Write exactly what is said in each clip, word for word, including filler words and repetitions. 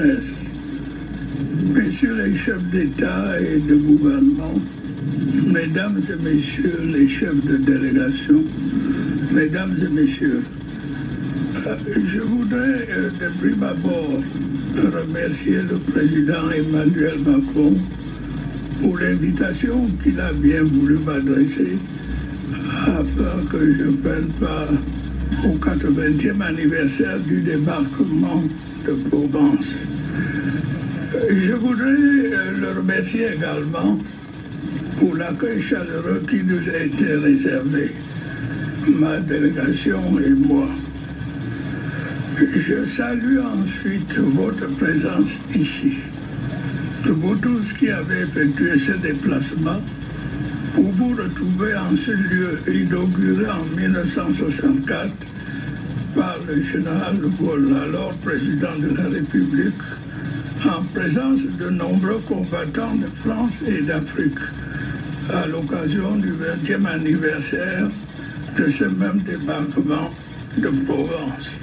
Messieurs les chefs d'État et de gouvernement, Mesdames et Messieurs les chefs de délégation, Mesdames et Messieurs, euh, je voudrais euh, de prime abord remercier le président Emmanuel Macron pour l'invitation qu'il a bien voulu m'adresser afin que je prenne part au quatre-vingtième anniversaire du débarquement de Provence. Je voudrais le remercier également pour l'accueil chaleureux qui nous a été réservé, ma délégation et moi. Je salue ensuite votre présence ici. Vous tous qui avez effectué ce déplacement pour vous retrouver en ce lieu inauguré en mille neuf cent soixante-quatre par le général de Gaulle, alors président de la République, en présence de nombreux combattants de France et d'Afrique, à l'occasion du vingtième anniversaire de ce même débarquement de Provence.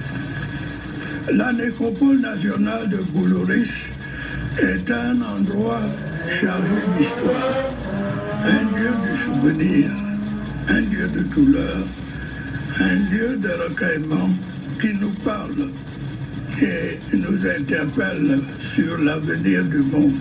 La nécropole nationale de Goulouris est un endroit chargé d'histoire, un lieu de souvenir, un lieu de douleur, un lieu de recueillement qui nous parle et nous interpelle sur l'avenir du monde.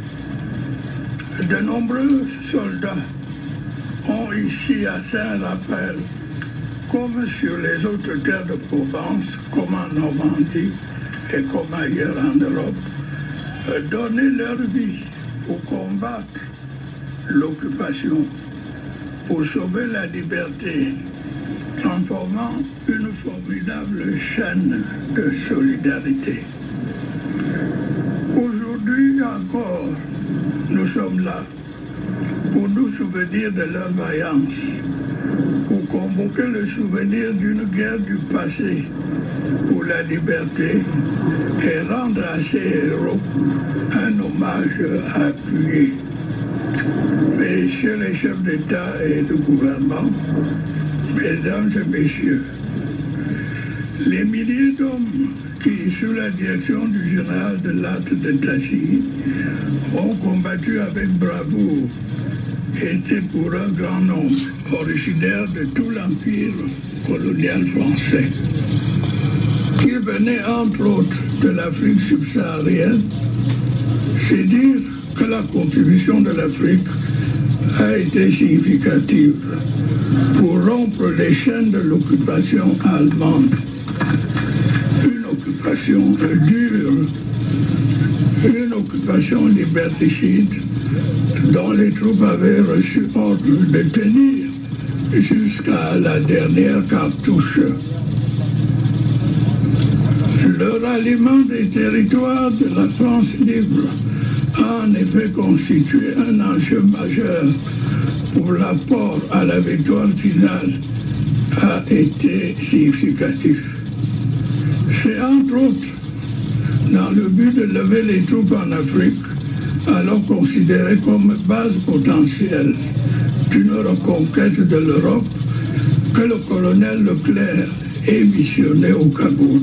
De nombreux soldats ont ici à Saint-Raphaël, comme sur les autres terres de Provence, comme en Normandie et comme ailleurs en Europe, donné leur vie pour combattre l'occupation, pour sauver la liberté, en formant une formidable chaîne de solidarité. Aujourd'hui encore, nous sommes là pour nous souvenir de leur vaillance, pour convoquer le souvenir d'une guerre du passé pour la liberté et rendre à ces héros un hommage appuyé. Messieurs les chefs d'État et de gouvernement, Mesdames et Messieurs, les milliers d'hommes qui, sous la direction du général de Lattre de Tassy, ont combattu avec bravoure, étaient pour un grand nombre originaires de tout l'empire colonial français, qui venaient entre autres de l'Afrique subsaharienne. C'est dire que la contribution de l'Afrique a été significative pour rompre les chaînes de l'occupation allemande. Une occupation dure, une occupation liberticide dont les troupes avaient reçu ordre de tenir jusqu'à la dernière cartouche. Le ralliement des territoires de la France libre a en effet constitué un enjeu majeur pour l'apport à la victoire finale a été significatif. C'est entre autres dans le but de lever les troupes en Afrique, alors considérées comme base potentielle d'une reconquête de l'Europe, que le colonel Leclerc est missionné au Cameroun.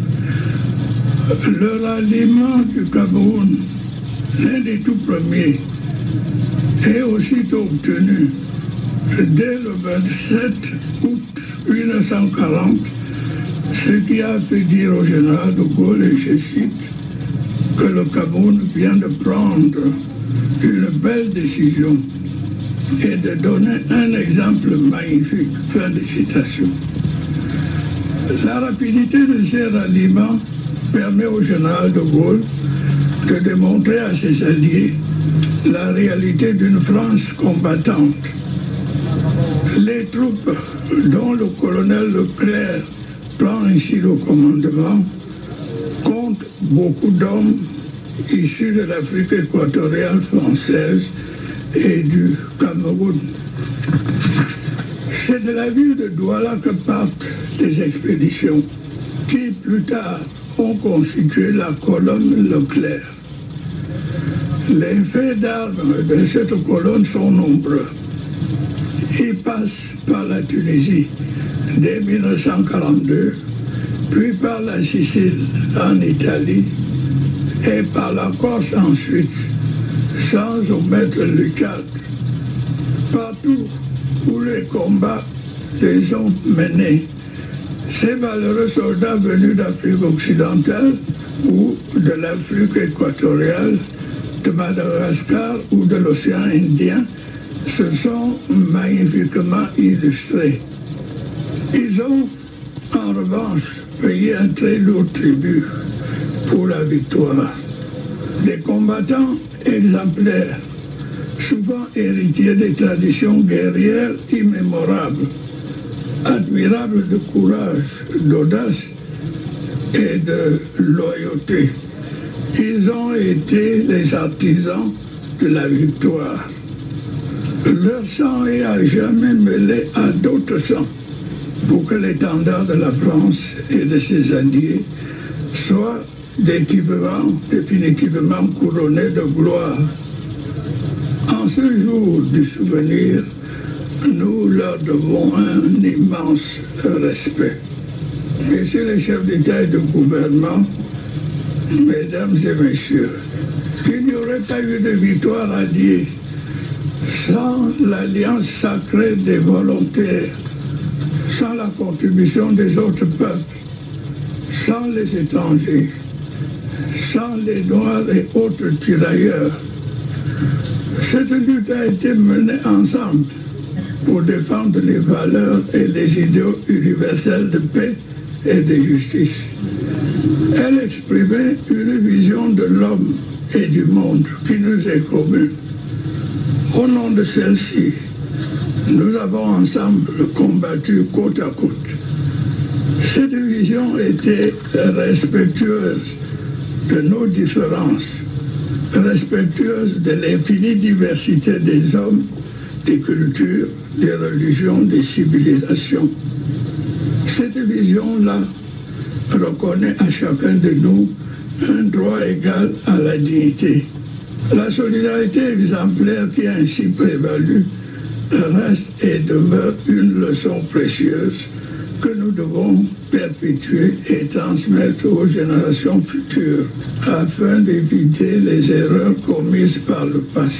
Le ralliement du Cameroun, l'un des tout premiers, est aussitôt obtenu dès le vingt-sept août mille neuf cent quarante, ce qui a fait dire au général de Gaulle, et je cite, que le Cameroun vient de prendre une belle décision et de donner un exemple magnifique. Fin de citation. La rapidité de ces ralliements permet au général de Gaulle de démontrer à ses alliés la réalité d'une France combattante. Les troupes dont le colonel Leclerc prend ainsi le commandement comptent beaucoup d'hommes issus de l'Afrique équatoriale française et du Cameroun. C'est de la ville de Douala que partent des expéditions qui, plus tard, ont constitué la colonne Leclerc. Les faits d'armes de cette colonne sont nombreux. Ils passent par la Tunisie dès mille neuf cent quarante-deux, puis par la Sicile en Italie, et par la Corse ensuite, sans omettre le Tchad. Partout où les combats les ont menés, ces valeureux soldats venus d'Afrique occidentale ou de l'Afrique équatoriale, de Madagascar ou de l'océan Indien se sont magnifiquement illustrés. Ils ont, en revanche, payé un très lourd tribut pour la victoire. Des combattants exemplaires, souvent héritiers des traditions guerrières immémorables, admirables de courage, d'audace et de loyauté. Ils ont été les artisans de la victoire. Leur sang est à jamais mêlé à d'autres sangs pour que l'étendard de la France et de ses alliés soit définitivement, définitivement couronné de gloire. En ce jour du souvenir, nous leur devons un immense respect. Messieurs les chefs d'État et de gouvernement, mesdames et messieurs, il n'y aurait pas eu de victoire à dire sans l'alliance sacrée des volontaires, sans la contribution des autres peuples, sans les étrangers, sans les Noirs et autres tirailleurs. Cette lutte a été menée ensemble pour défendre les valeurs et les idéaux universels de paix et de justice. Elle exprimait une vision de l'homme et du monde qui nous est commune. Au nom de celle-ci, nous avons ensemble combattu côte à côte. Cette vision était respectueuse de nos différences, respectueuse de l'infinie diversité des hommes, des cultures, des religions, des civilisations. Cette vision-là reconnaît à chacun de nous un droit égal à la dignité. La solidarité exemplaire qui a ainsi prévalu reste et demeure une leçon précieuse que nous devons perpétuer et transmettre aux générations futures afin d'éviter les erreurs commises par le passé.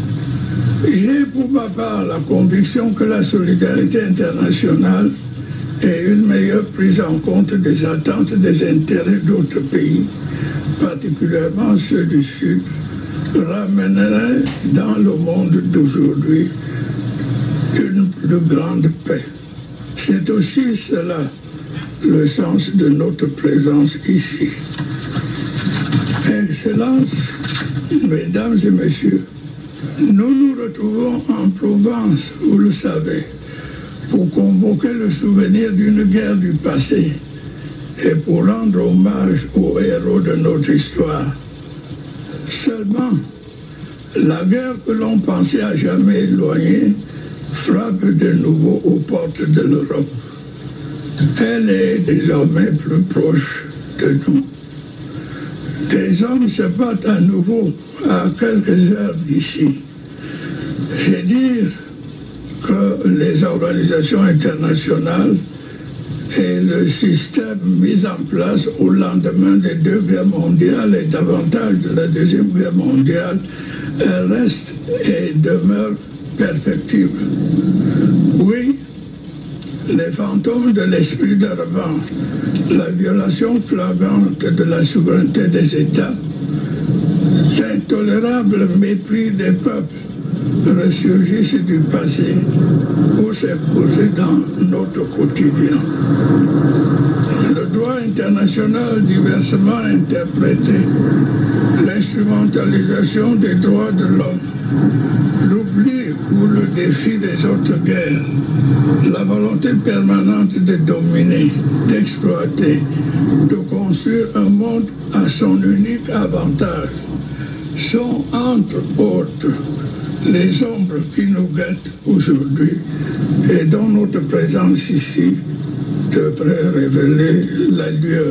J'ai pour ma part la conviction que la solidarité internationale et une meilleure prise en compte des attentes des intérêts d'autres pays, particulièrement ceux du Sud, ramènerait dans le monde d'aujourd'hui une plus grande paix. C'est aussi cela le sens de notre présence ici. Excellences, mesdames et messieurs, nous nous retrouvons en Provence, vous le savez, pour convoquer le souvenir d'une guerre du passé et pour rendre hommage aux héros de notre histoire. Seulement, la guerre que l'on pensait à jamais éloignée frappe de nouveau aux portes de l'Europe. Elle est désormais plus proche de nous. Des hommes se battent à nouveau à quelques heures d'ici. C'est dire que les organisations internationales et le système mis en place au lendemain des deux guerres mondiales et davantage de la Deuxième Guerre mondiale restent et demeurent perfectibles. Oui, les fantômes de l'esprit de revanche, la violation flagrante de la souveraineté des États, l'intolérable mépris des peuples ressurgissent du passé pour s'imposer dans notre quotidien. Le droit international diversement interprété, l'instrumentalisation des droits de l'homme, l'oubli ou le défi des autres guerres, la volonté permanente de dominer, d'exploiter, de construire un monde à son unique avantage, sont entre autres les ombres qui nous guettent aujourd'hui et dont notre présence ici devrait révéler la lueur.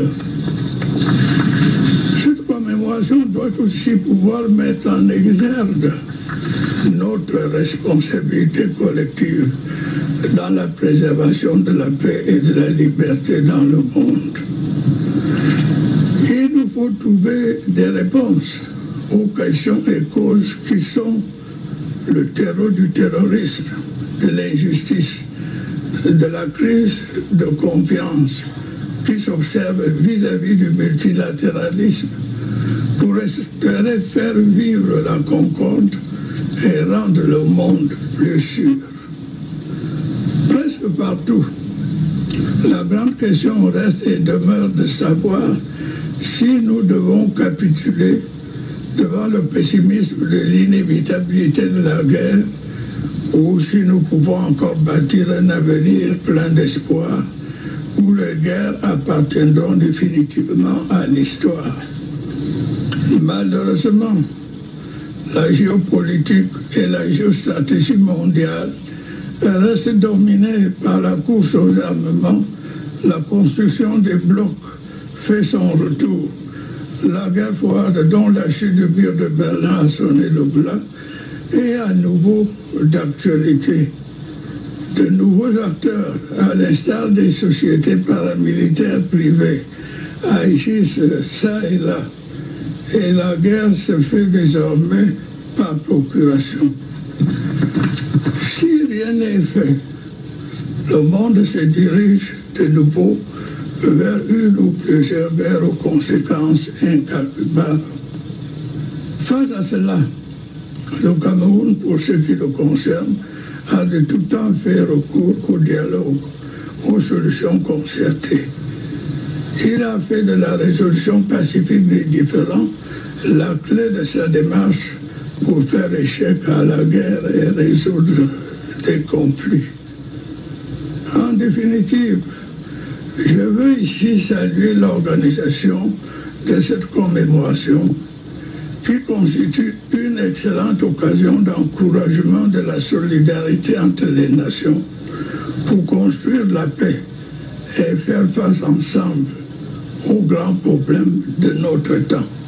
Cette commémoration doit aussi pouvoir mettre en exergue notre responsabilité collective dans la préservation de la paix et de la liberté dans le monde. Il nous faut trouver des réponses aux questions et causes qui sont le terreau du terrorisme, de l'injustice, de la crise de confiance qui s'observe vis-à-vis du multilatéralisme pour espérer faire vivre la concorde et rendre le monde plus sûr. Presque partout, la grande question reste et demeure de savoir si nous devons capituler devant le pessimisme de l'inévitabilité de la guerre ou si nous pouvons encore bâtir un avenir plein d'espoir où les guerres appartiendront définitivement à l'histoire. Malheureusement, la géopolitique et la géostratégie mondiale restent dominées par la course aux armements. La construction des blocs fait son retour. La guerre froide, dont la chute du mur de Berlin a sonné le glas, est à nouveau d'actualité. De nouveaux acteurs, à l'instar des sociétés paramilitaires privées, agissent ça et là. Et la guerre se fait désormais par procuration. Si rien n'est fait, le monde se dirige de nouveau vers une ou plusieurs guerres aux conséquences incalculables. Face à cela, le Cameroun, pour ce qui le concerne, a de tout temps fait recours au dialogue, aux solutions concertées. Il a fait de la résolution pacifique des différends la clé de sa démarche pour faire échec à la guerre et résoudre des conflits. En définitive, je veux ici saluer l'organisation de cette commémoration qui constitue une excellente occasion d'encouragement de la solidarité entre les nations pour construire la paix et faire face ensemble aux grands problèmes de notre temps.